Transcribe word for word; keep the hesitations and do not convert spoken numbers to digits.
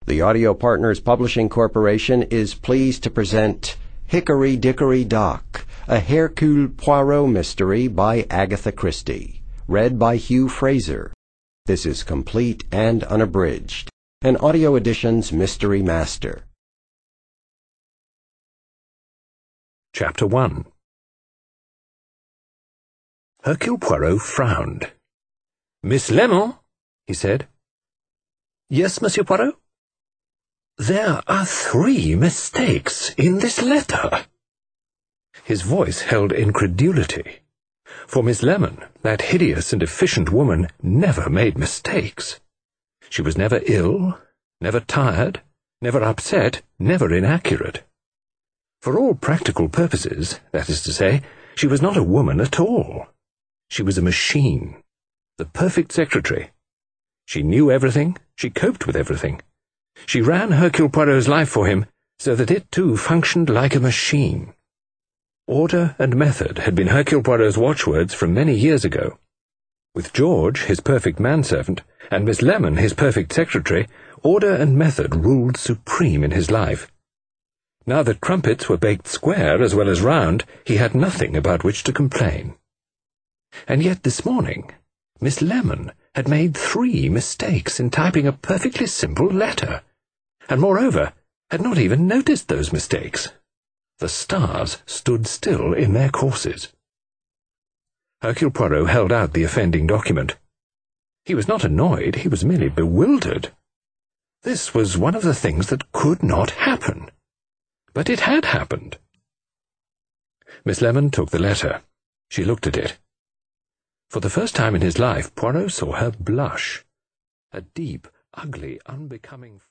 The Audio Partners Publishing Corporation is pleased to present Hickory Dickory Dock, a Hercule Poirot mystery by Agatha Christie, read by Hugh Fraser. This is complete and unabridged, an Audio Edition's Mystery Master. Chapter one. Hercule Poirot frowned. "Miss Lemon," he said. "Yes, Monsieur Poirot?" "There are three mistakes in this letter." His voice held incredulity. For Miss Lemon, that hideous and efficient woman, never made mistakes. She was never ill, never tired, never upset, never inaccurate. For all practical purposes, that is to say, she was not a woman at all. She was a machine, the perfect secretary. She knew everything, she coped with everything. She ran Hercule Poirot's life for him, so that it too functioned like a machine. Order and method had been Hercule Poirot's watchwords from many years ago. With George, his perfect manservant, and Miss Lemon, his perfect secretary, order and method ruled supreme in his life. Now that crumpets were baked square as well as round, he had nothing about which to complain. And yet this morning, Miss Lemon had made three mistakes in typing a perfectly simple letter, and moreover had not even noticed those mistakes. The stars stood still in their courses. Hercule Poirot held out the offending document. He was not annoyed, he was merely bewildered. This was one of the things that could not happen. But it had happened. Miss Lemon took the letter. She looked at it. For the first time in his life, Poirot saw her blush. A deep, ugly, unbecoming